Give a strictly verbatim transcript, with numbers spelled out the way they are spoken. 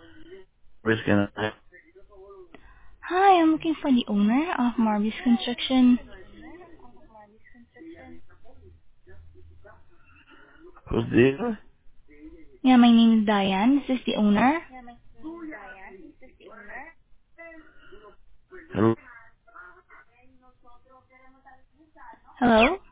Where's can I? Hi, I'm looking for the owner of Marby's Construction. Who's there? Yeah, my name is Diane. Is this the owner? Hello? Hello?